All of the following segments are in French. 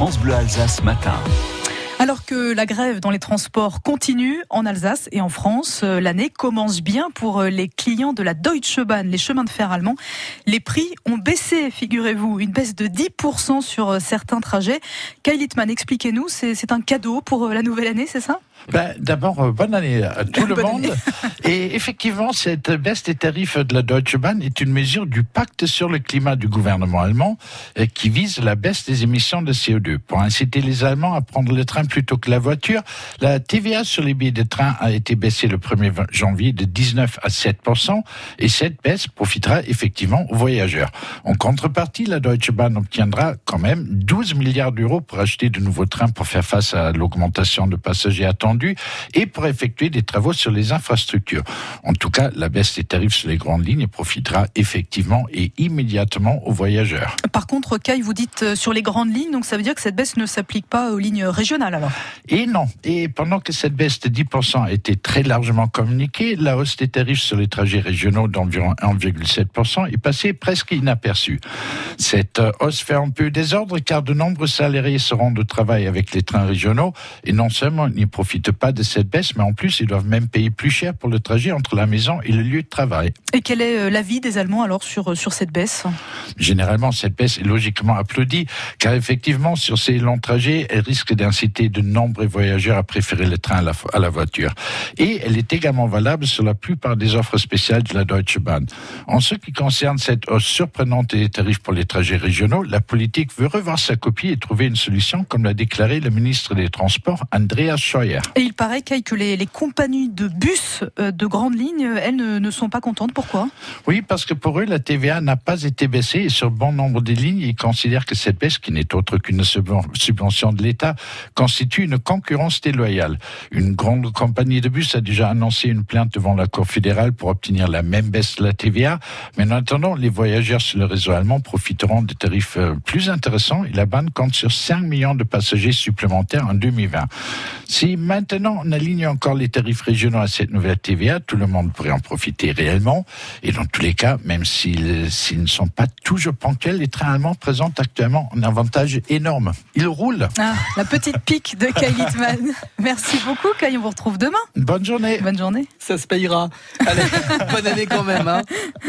France Bleu Alsace matin. Alors que la grève dans les transports continue en Alsace et en France, l'année commence bien pour les clients de la Deutsche Bahn, les chemins de fer allemands. Les prix ont baissé, figurez-vous, une baisse de 10% sur certains trajets. Kai Littmann, expliquez-nous, c'est un cadeau pour la nouvelle année, c'est ça ? D'abord, bonne année à tout le monde. Et effectivement, cette baisse des tarifs de la Deutsche Bahn est une mesure du pacte sur le climat du gouvernement allemand qui vise la baisse des émissions de CO2. Pour inciter les Allemands à prendre le train plutôt que la voiture, la TVA sur les billets de train a été baissée le 1er janvier de 19 à 7%, et cette baisse profitera effectivement aux voyageurs. En contrepartie, la Deutsche Bahn obtiendra quand même 12 milliards d'euros pour acheter de nouveaux trains pour faire face à l'augmentation de passagers attendus et pour effectuer des travaux sur les infrastructures. En tout cas, la baisse des tarifs sur les grandes lignes profitera effectivement et immédiatement aux voyageurs. Par contre, Kai, vous dites sur les grandes lignes, donc ça veut dire que cette baisse ne s'applique pas aux lignes régionales alors ? Et non. Et pendant que cette baisse de 10% a été très largement communiquée, la hausse des tarifs sur les trajets régionaux d'environ 1,7% est passée presque inaperçue. Cette hausse fait un peu désordre car de nombreux salariés se rendent au travail avec les trains régionaux et non seulement n'y profitent pas de cette baisse, mais en plus ils doivent même payer plus cher pour le trajet entre la maison et le lieu de travail. Et quel est l'avis des Allemands alors sur cette baisse ? Généralement, cette baisse est logiquement applaudie, car effectivement, sur ces longs trajets, elle risque d'inciter de nombreux voyageurs à préférer le train à la voiture. Et elle est également valable sur la plupart des offres spéciales de la Deutsche Bahn. En ce qui concerne cette hausse surprenante des tarifs pour les trajets régionaux, la politique veut revoir sa copie et trouver une solution, comme l'a déclaré le ministre des Transports, Andreas Scheuer. Et il paraît, Kai, que les compagnies de bus de grande ligne, elles ne sont pas contentes. Pourquoi ? Oui, parce que pour eux, la TVA n'a pas été baissée et sur bon nombre des lignes, ils considèrent que cette baisse, qui n'est autre qu'une subvention de l'État, constitue une concurrence déloyale. Une grande compagnie de bus a déjà annoncé une plainte devant la Cour fédérale pour obtenir la même baisse de la TVA. Mais en attendant, les voyageurs sur le réseau allemand profiteront de tarifs plus intéressants et la Bahn compte sur 5 millions de passagers supplémentaires en 2020. Si maintenant on aligne encore les tarifs régionaux à cette nouvelle TVA, tout le monde pourrait en profiter réellement. Et dans tous les cas, même s'ils ne sont pas toujours ponctuels, les trains allemands présentent actuellement un avantage énorme. Ils roulent. Ah, la petite pique de Kai Littmann. Merci beaucoup, Kai. On vous retrouve demain. Bonne journée. Bonne journée. Ça se payera. Allez, bonne année quand même. Hein.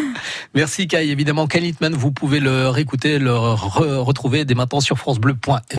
Merci Kai. Évidemment, Kai Littmann, vous pouvez le réécouter, le retrouver dès maintenant sur francebleu.fr.